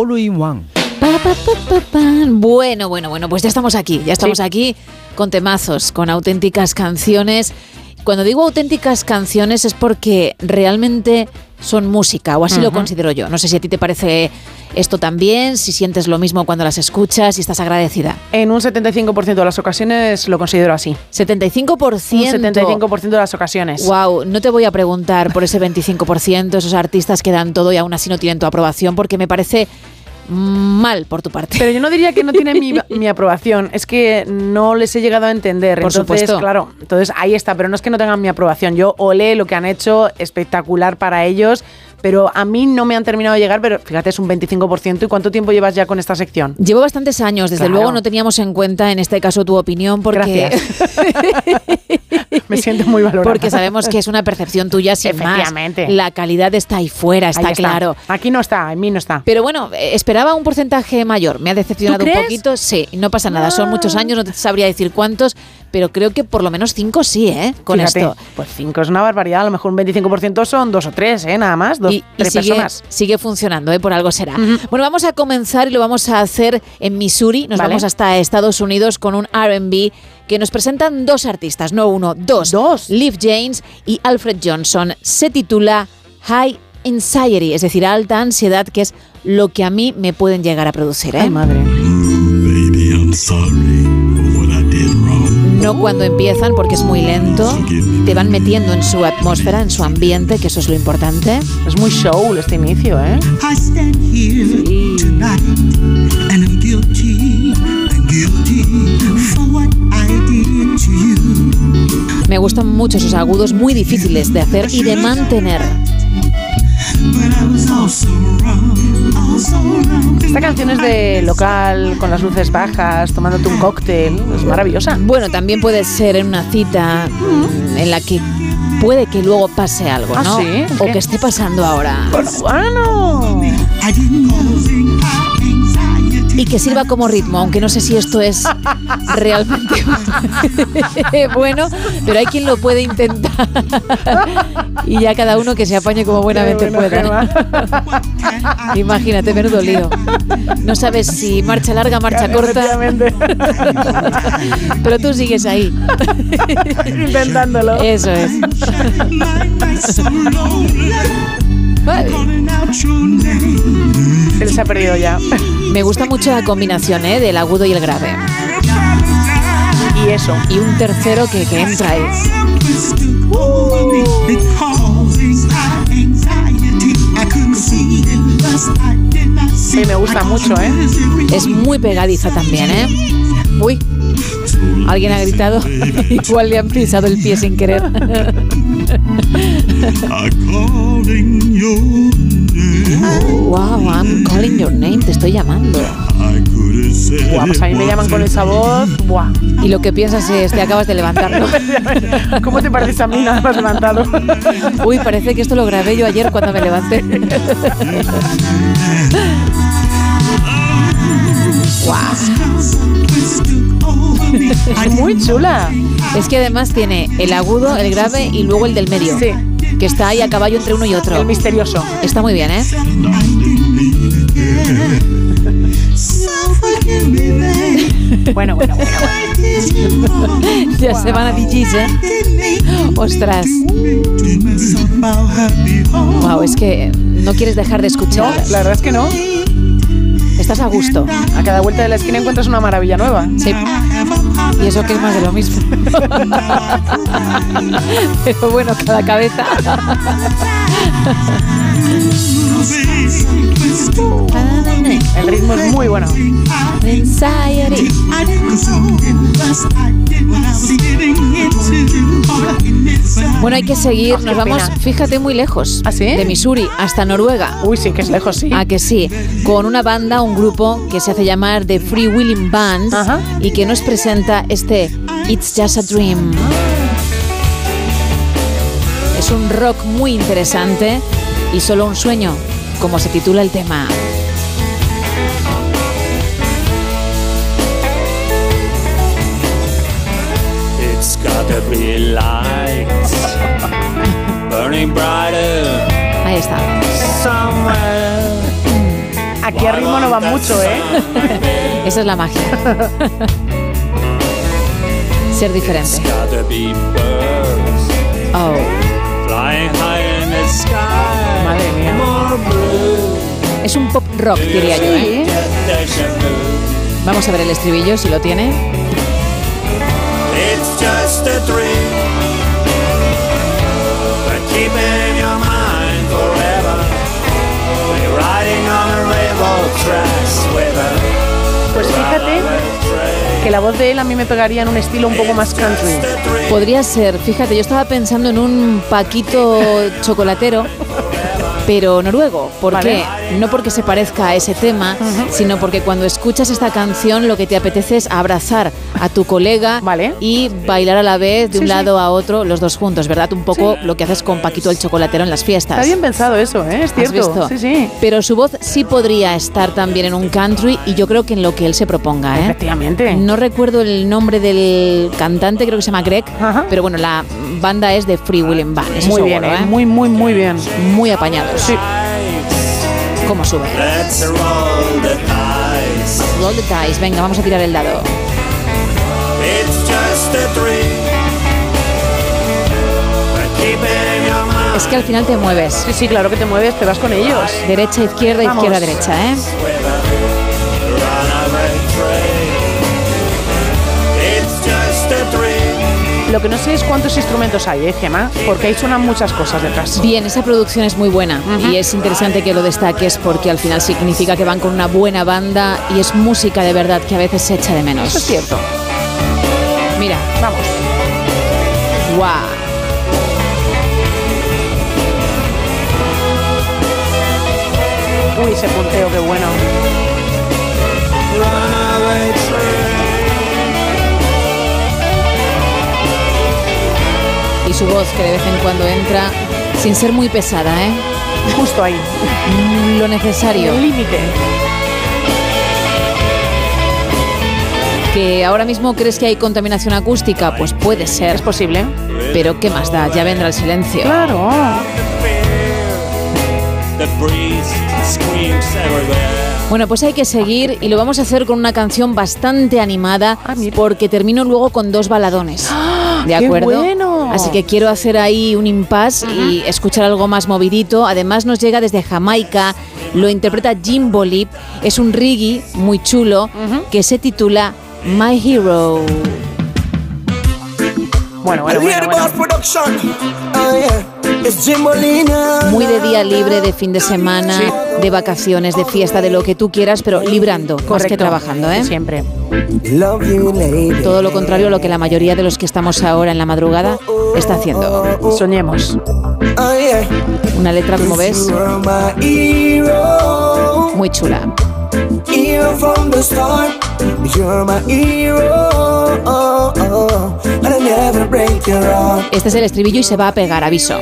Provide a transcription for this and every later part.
All in One. Bueno, pues ya estamos aquí con temazos, con auténticas canciones. Cuando digo auténticas canciones es porque realmente son música, o así lo considero yo. No sé si a ti te parece esto también, si sientes lo mismo cuando las escuchas, si estás agradecida. En un 75% de las ocasiones lo considero así. ¿75%? Un 75% de las ocasiones. Wow, no te voy a preguntar por ese 25%, esos artistas que dan todo y aún así no tienen tu aprobación, porque me parece mal por tu parte. Pero yo no diría que no tienen mi aprobación, es que no les he llegado a entender. Por supuesto. Claro, entonces ahí está, pero no es que no tengan mi aprobación. Yo olé lo que han hecho, espectacular para ellos, pero a mí no me han terminado de llegar, pero fíjate, es un 25%. ¿Y cuánto tiempo llevas ya con esta sección? Llevo bastantes años, desde luego no teníamos en cuenta en este caso tu opinión, porque me siento muy valorada. Porque sabemos que es una percepción tuya sin Efectivamente. más. La calidad está ahí fuera, está claro. Aquí no está, en mí no está. Pero bueno, esperaba un porcentaje mayor. Me ha decepcionado un poquito. Sí, no pasa nada. Son muchos años, no te sabría decir cuántos, pero creo que por lo menos 5 sí, con fíjate, esto. Pues 5 es una barbaridad. A lo mejor un 25% son 2 o 3, nada más. 3 personas. Sigue funcionando, por algo será. Bueno, vamos a comenzar y lo vamos a hacer en Missouri. Nos vamos hasta Estados Unidos con un R&B que nos presentan 2 artistas, no uno, dos. Liv James y Alfred Johnson. Se titula High Anxiety, es decir, alta ansiedad, que es lo que a mí me pueden llegar a producir. Ay, madre. Baby, I'm sorry for what I did wrong. No cuando empiezan, porque es muy lento. Te van metiendo en su atmósfera, en su ambiente, que eso es lo importante. Es muy soul este inicio, I stand here tonight and I'm guilty for what I did to you. Me gustan mucho esos agudos muy difíciles de hacer y de mantener. Esta canción es de local, con las luces bajas, tomándote un cóctel. Es maravillosa. Bueno, también puede ser en una cita en la que puede que luego pase algo, ¿no? ¿Sí? O que esté pasando ahora. Bueno. Y que sirva como ritmo, aunque no sé si esto es realmente bueno, pero hay quien lo puede intentar. Y ya cada uno que se apañe como buenamente puede. Imagínate, menudo lío. No sabes si marcha larga, marcha corta. Pero tú sigues ahí. Intentándolo. Eso es. Vale. Se les ha perdido ya. Me gusta mucho la combinación del agudo y el grave. Y eso. Y un tercero que entra ahí. Sí, me gusta mucho, Es muy pegadiza también, Uy, alguien ha gritado. Igual le han pisado el pie sin querer. Wow, I'm calling your name. Te estoy llamando. Buah, pues a mí me llaman con esa voz. Buah. Y lo que piensas es, te acabas de levantar, ¿no? ¿Cómo te pareces a mí nada más levantado? Uy, parece que esto lo grabé yo ayer cuando me levanté. Es muy chula. Es que además tiene el agudo, el grave y luego el del medio. Sí. Que está ahí a caballo entre uno y otro. El misterioso. Está muy bien, Bueno. Ya se van a DJs, Ostras. Wow, es que no quieres dejar de escuchar. No, la verdad es que no. Estás a gusto. A cada vuelta de la esquina encuentras una maravilla nueva. Sí. Y eso que es más de lo mismo. Pero bueno, cada cabeza. El ritmo es muy bueno. Bueno, hay que seguir. Nos vamos, fíjate, muy lejos. ¿Ah, sí? De Missouri hasta Noruega. Uy, sí, que es lejos, sí. ¿A que sí? Con una banda, un grupo que se hace llamar The Free Willing Band. Ajá. Y que nos presenta este It's Just a Dream. Es un rock muy interesante y solo un sueño, como se titula el tema. It's gotta be lights burning brighter. Ahí está. Somewhere. Aquí a ritmo no va mucho, ¿eh? Esa es la magia. Ser diferente. It's gotta be birds Oh. flying high in the sky. Madre mía. More blue. Es un pop rock, diría yo, ¿eh? Get deja vu. Vamos a ver el estribillo, si lo tiene. It's just a dream, but keep in your mind forever. When you're riding on a railroad tracks with a Pues fíjate que la voz de él a mí me pegaría en un estilo un poco más country. Podría ser, fíjate, yo estaba pensando en un Paquito chocolatero, pero noruego. ¿Por Vale. qué? No porque se parezca a ese tema, sino porque cuando escuchas esta canción lo que te apetece es abrazar a tu colega Vale. y bailar a la vez de un Sí, lado a otro, los dos juntos, ¿verdad? Un poco lo que haces con Paquito el chocolatero en las fiestas. Está bien pensado eso, ¿eh? Es ¿Has cierto. visto? Sí, sí. Pero su voz sí podría estar también en un country y yo creo que en lo que él se proponga, ¿eh? Efectivamente. No recuerdo el nombre del cantante, creo que se llama Greg, Ajá. pero bueno, la banda es de Free Willing Band, eso Muy seguro, bien, ¿eh? muy bien. Muy apañados. Sí. ¿Cómo sube? let's roll the dice. Roll the dice, venga, vamos a tirar el dado. It's just a dream, but keep in your mind Es que al final te mueves. Sí, sí, claro que te mueves, te vas con ellos. Derecha, izquierda, Vamos. izquierda, derecha, ¿eh? with a runaway train. It's just a dream. Lo que no sé es cuántos instrumentos hay, Gemma, porque ahí suenan muchas cosas detrás. Bien, esa producción es muy buena y es interesante que lo destaques porque al final significa que van con una buena banda y es música de verdad que a veces se echa de menos. Eso es cierto. Mira, Vamos. guau. Uy, ese punteo, qué bueno. Runaway train. Y su voz que de vez en cuando entra sin ser muy pesada, ¿eh? Justo ahí. Lo necesario. El límite. ¿Que ahora mismo crees que hay contaminación acústica? Pues puede ser. Es posible. Pero ¿qué más da? Ya vendrá el silencio. Claro. The breeze screams everywhere. Bueno, pues hay que seguir y lo vamos a hacer con una canción bastante animada mira. porque termino luego con dos baladones. ¿De ¡Qué acuerdo? bueno! Así que quiero hacer ahí un impasse y escuchar algo más movidito. Además nos llega desde Jamaica, lo interpreta Jim Bolip, es un reggae muy chulo que se titula My Hero. Bueno. Muy de día libre, de fin de semana, de vacaciones, de fiesta, de lo que tú quieras, pero librando, más que trabajando, ¿eh? Siempre. Todo lo contrario a lo que la mayoría de los que estamos ahora en la madrugada está haciendo. Soñemos. Una letra, como ves, muy chula. Hero from the start, you're my hero, and I never break your heart. Este es el estribillo y se va a pegar, aviso.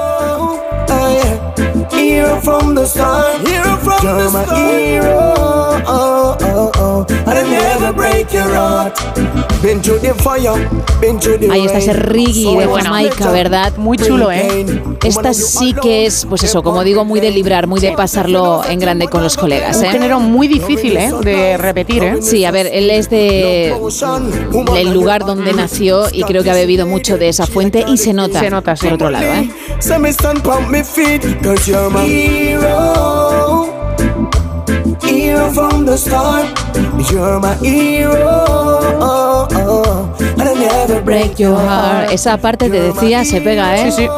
Hero from the start, you're my hero, and I never break your heart. Been through the fire, been through the Ahí está ese reggae de Jamaica, ¿verdad? Muy chulo, ¿eh? Esta sí que es, pues eso, como digo, muy de librar, muy de pasarlo en grande con los colegas, Un ¿eh? género muy difícil, ¿eh? De repetir, ¿eh? Sí, a ver, él es de el lugar donde nació y creo que ha bebido mucho de esa fuente y se nota, Sí. por otro lado, ¿eh? So me stand pump me feet, 'cause you're my hero. Hero from the start, you're my hero, and I never break your heart. Esa parte te decía, se pega, ¿eh? Sí.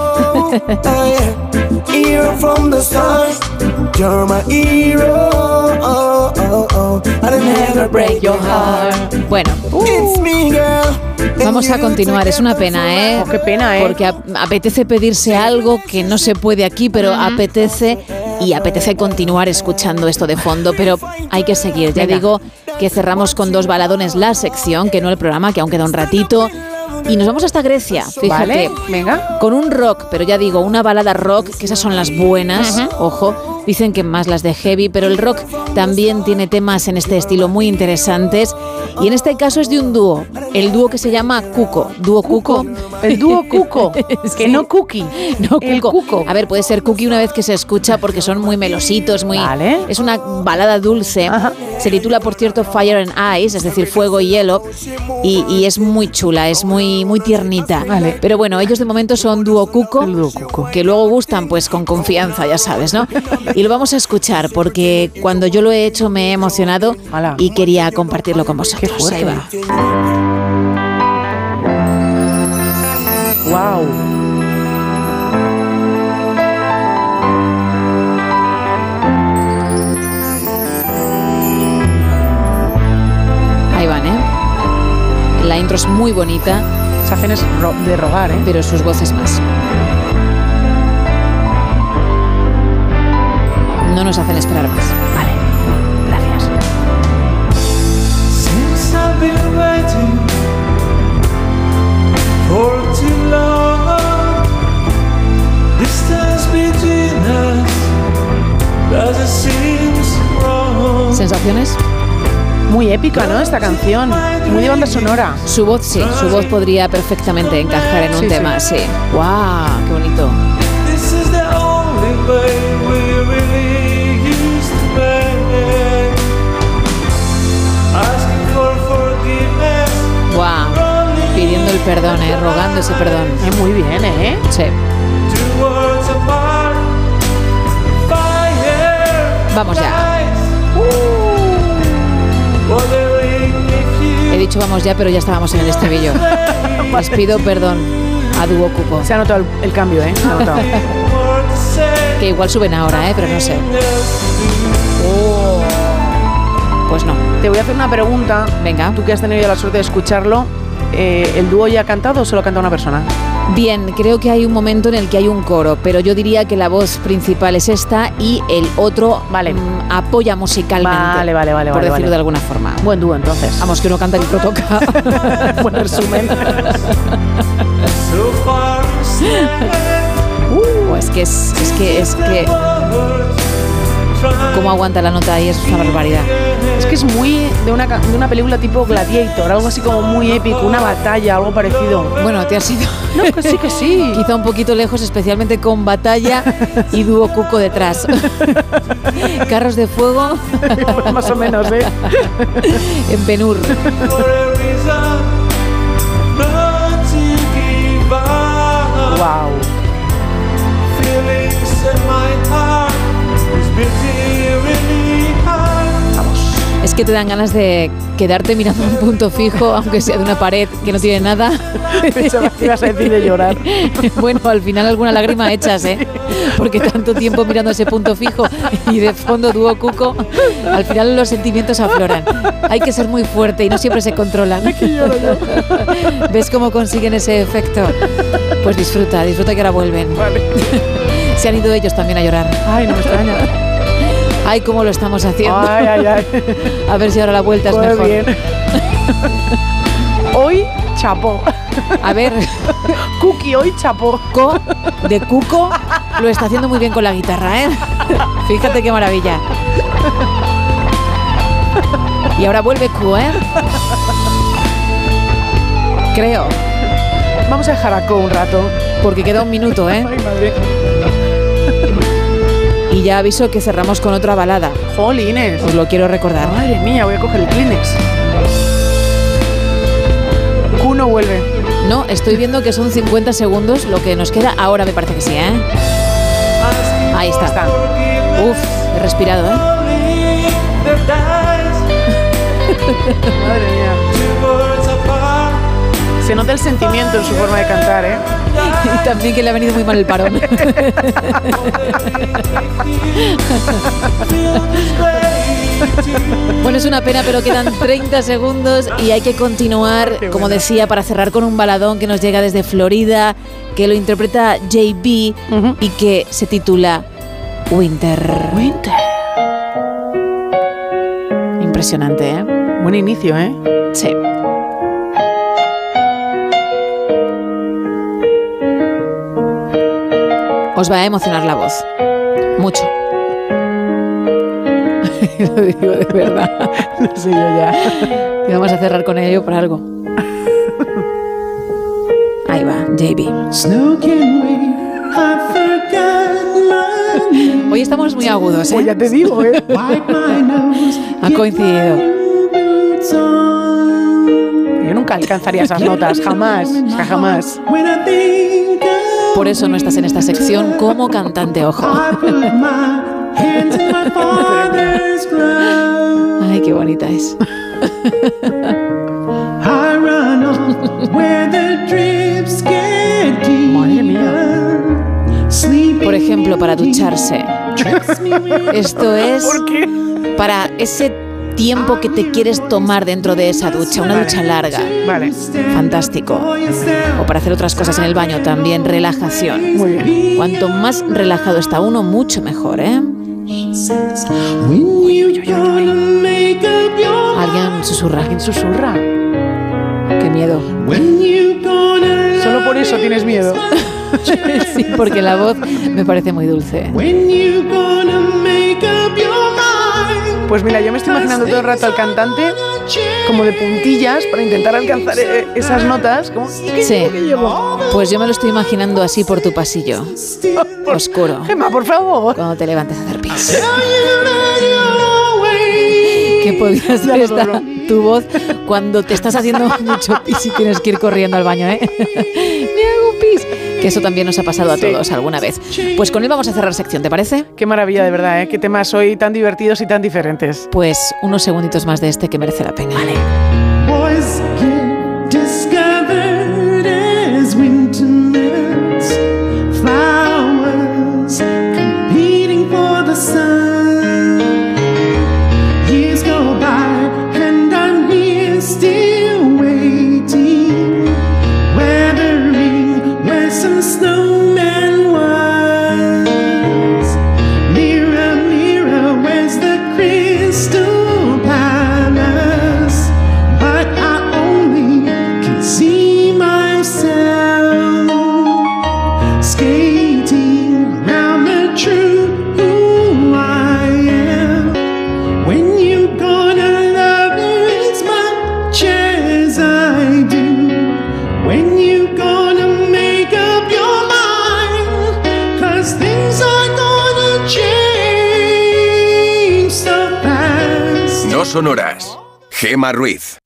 Hero from the start, you're my hero, and I never break your heart. Bueno, It's me, girl. vamos a continuar, es una pena, ¿eh? Oh, qué pena, ¿eh? Porque apetece pedirse algo que no se puede aquí, pero apetece continuar escuchando esto de fondo, pero hay que seguir. Ya Venga. digo que cerramos con dos baladones la sección, que no el programa, que aún queda un ratito. Y nos vamos hasta Grecia, fíjate. Vale, venga. Con un rock, pero ya digo, una balada rock, que esas son las buenas, ojo, dicen que más las de heavy, pero el rock también tiene temas en este estilo muy interesantes. Y en este caso es de un dúo, el dúo que se llama Cuco. Dúo Cuco. El dúo Cuco, que no Cookie. No, el Cuco. A ver, puede ser Cookie una vez que se escucha porque son muy melositos, muy... Vale. Es una balada dulce. Ajá. Se titula, por cierto, Fire and Ice, es decir, fuego y hielo. Y es muy chula, es muy, muy tiernita. Vale. Pero bueno, ellos de momento son dúo Cuco. El dúo Cuco. Que luego gustan pues con confianza, ya sabes, ¿no? Y lo vamos a escuchar porque cuando yo lo he hecho me he emocionado. Hala. Y quería compartirlo con vosotros. Qué fuerte. Ahí va. Wow. Ahí van, ¿eh? La intro es muy bonita, Se hacen es de rogar, ¿eh? pero sus voces más. No nos hacen esperar más. Vale. Gracias. Since I've been waiting for too long, distance between us doesn't seem wrong. ¿Sensaciones? Muy épica, ¿no? Esta canción. Muy de banda sonora. Su voz sí, su voz podría perfectamente encajar en un Sí, tema, sí. ¡Guau! ¡Qué bonito! This is the only way we really used to be. Asking for forgiveness, ¡Guau! Pidiendo el perdón, rogando ese perdón. Muy bien, ¿eh? Sí. 2 words apart. Fire. Vamos ya. He dicho vamos ya, pero ya estábamos en el estribillo. Les pido perdón a Dúo Cuco. Se ha notado el cambio, ¿eh? Se ha notado. Que igual suben ahora, pero no sé. Pues no. Te voy a hacer una pregunta. Venga. Tú que has tenido ya la suerte de escucharlo, ¿el dúo ya ha cantado o solo canta una persona? Bien, creo que hay un momento en el que hay un coro, pero yo diría que la voz principal es esta y el otro Vale. Apoya musicalmente. Vale, por decirlo de alguna forma. Buen dúo, entonces. Vamos, que uno canta y el otro toca. Buen resumen. So far Es que cómo aguanta la nota ahí es una barbaridad. Es que es muy de una película tipo Gladiator, algo así como muy épico, una batalla, algo parecido. Bueno, te has ido No, que sí, que sí. quizá un poquito lejos, especialmente con batalla y Dúo Cuco detrás. Carros de fuego Más o menos, ¿eh? en Ben-Hur. for a reason not to give up. Wow. Feelings in my heart is beating really hard. Es que te dan ganas de quedarte mirando un punto fijo, aunque sea de una pared que no tiene nada. Pensaba que ibas a decir de llorar. Bueno, al final alguna lágrima echas, porque tanto tiempo mirando ese punto fijo y de fondo Dúo Cuco, al final los sentimientos afloran. Hay que ser muy fuerte y no siempre se controlan. ¿Ves cómo consiguen ese efecto? Pues disfruta que ahora vuelven. Vale. Se han ido ellos también a llorar. Ay, no me extraña. Ay, cómo lo estamos haciendo. Ay, ay, ay. A ver si ahora la vuelta es Muy mejor. bien. Hoy chapó. A ver, Cookie hoy chapó. Co de Cuco lo está haciendo muy bien con la guitarra, Fíjate qué maravilla. Y ahora vuelve Q, Creo, Vamos a dejar a Co un rato. porque queda un minuto, Ay, madre. Y ya aviso que cerramos con otra balada. Jolines. Os lo quiero recordar. Madre mía, voy a coger el Kleenex. Q no vuelve. No, estoy viendo que son 50 segundos lo que nos queda. Ahora me parece que sí, Ahí está. Uf, he respirado, Only the dice, Madre mía. 2 words apart. Se nota el sentimiento en su forma de cantar, Y también que le ha venido muy mal el parón. Bueno, es una pena, pero quedan 30 segundos y hay que continuar, como decía, para cerrar con un baladón que nos llega desde Florida, que lo interpreta JB Ujú. y que se titula Winter. Winter. Impresionante, ¿eh? Buen inicio, ¿eh? Sí. Os va a emocionar la voz. Mucho. Lo digo de verdad. No sé yo ya. Y vamos a cerrar con ello por algo. Ahí va, JB. Hoy estamos muy agudos, ¿eh? Pues ya te digo, ¿eh? Ha coincidido. Yo nunca alcanzaría esas notas, jamás, o sea, jamás. Por eso no estás en esta sección como cantante, ojo. Ay, qué bonita es. Madre mía. Por ejemplo, para ducharse. Esto es ¿Por qué? para ese tiempo que te quieres tomar dentro de esa ducha, una ducha larga. Vale. Fantástico. O para hacer otras cosas en el baño también, relajación. Muy bien. Cuanto más relajado está uno, mucho mejor, ¿eh? Alguien susurra. ¿Quién susurra? Qué miedo. Solo por eso tienes miedo. Sí, porque la voz me parece muy dulce. Pues mira, yo me estoy imaginando todo el rato al cantante como de puntillas para intentar alcanzar esas notas. ¿Cómo? Sí, ¿Qué llevo? pues yo me lo estoy imaginando así por tu pasillo, oscuro, Gemma, por favor. cuando te levantes a hacer pis. ¿Qué podría ser Ya lo esta, logro. tu voz cuando te estás haciendo mucho pis y tienes que ir corriendo al baño, ¿eh? Me hago pis. Que eso también nos ha pasado a todos alguna vez. Pues con él vamos a cerrar sección, ¿te parece? Qué maravilla, de verdad, ¿eh? Qué temas hoy tan divertidos y tan diferentes. Pues unos segunditos más de este que merece la pena. Boys get discovered as winter melts, flowers competing for the sun. Years go by and I'm here still waiting, weathering where some snowman was. Mirror, mirror, where's the crystal palace? But I only can see myself skating around the truth who I am. When you gonna love me as much as I do? When you gonna make up your mind? 'Cause things are gonna change so fast. No sonoras. Gemma Ruiz.